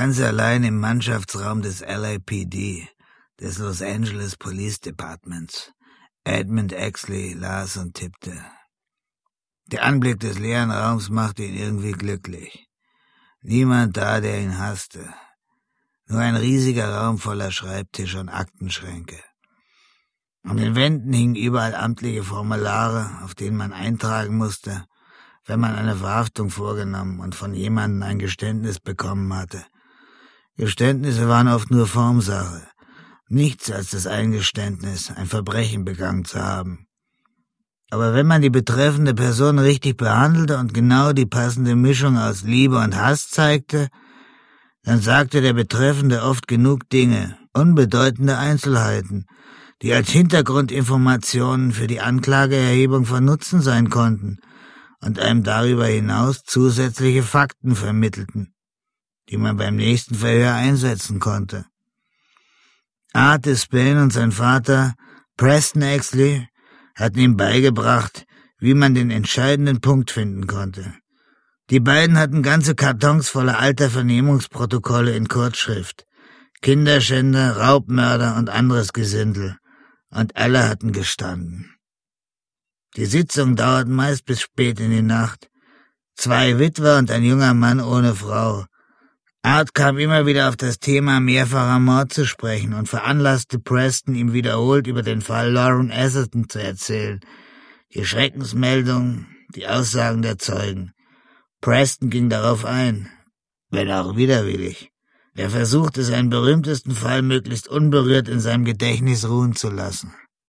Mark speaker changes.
Speaker 1: ganz allein im Mannschaftsraum des LAPD, des Los Angeles Police Departments. Edmund Exley las und tippte. Der Anblick des leeren Raums machte ihn irgendwie glücklich. Niemand da, der ihn hasste. Nur ein riesiger Raum voller Schreibtische und Aktenschränke. An den Wänden hingen überall amtliche Formulare, auf denen man eintragen musste, wenn man eine Verhaftung vorgenommen und von jemandem ein Geständnis bekommen hatte. Geständnisse waren oft nur Formsache, nichts als das Eingeständnis, ein Verbrechen begangen zu haben. Aber wenn man die betreffende Person richtig behandelte und genau die passende Mischung aus Liebe und Hass zeigte, dann sagte der Betreffende oft genug Dinge, unbedeutende Einzelheiten, die als Hintergrundinformationen für die Anklageerhebung von Nutzen sein konnten und einem darüber hinaus zusätzliche Fakten vermittelten, die man beim nächsten Verhör einsetzen konnte. Art Despain und sein Vater, Preston Exley, hatten ihm beigebracht, wie man den entscheidenden Punkt finden konnte. Die beiden hatten ganze Kartons voller alter Vernehmungsprotokolle in Kurzschrift, Kinderschänder, Raubmörder und anderes Gesindel, und alle hatten gestanden. Die Sitzungen dauerten meist bis spät in die Nacht. 2 Witwer und ein junger Mann ohne Frau. Art kam immer wieder auf das Thema mehrfacher Mord zu sprechen und veranlasste Preston, ihm wiederholt über den Fall Lauren Atherton zu erzählen, die Schreckensmeldungen, die Aussagen der Zeugen. Preston ging darauf ein, wenn auch widerwillig. Er versuchte, seinen berühmtesten Fall möglichst unberührt in seinem Gedächtnis ruhen zu lassen.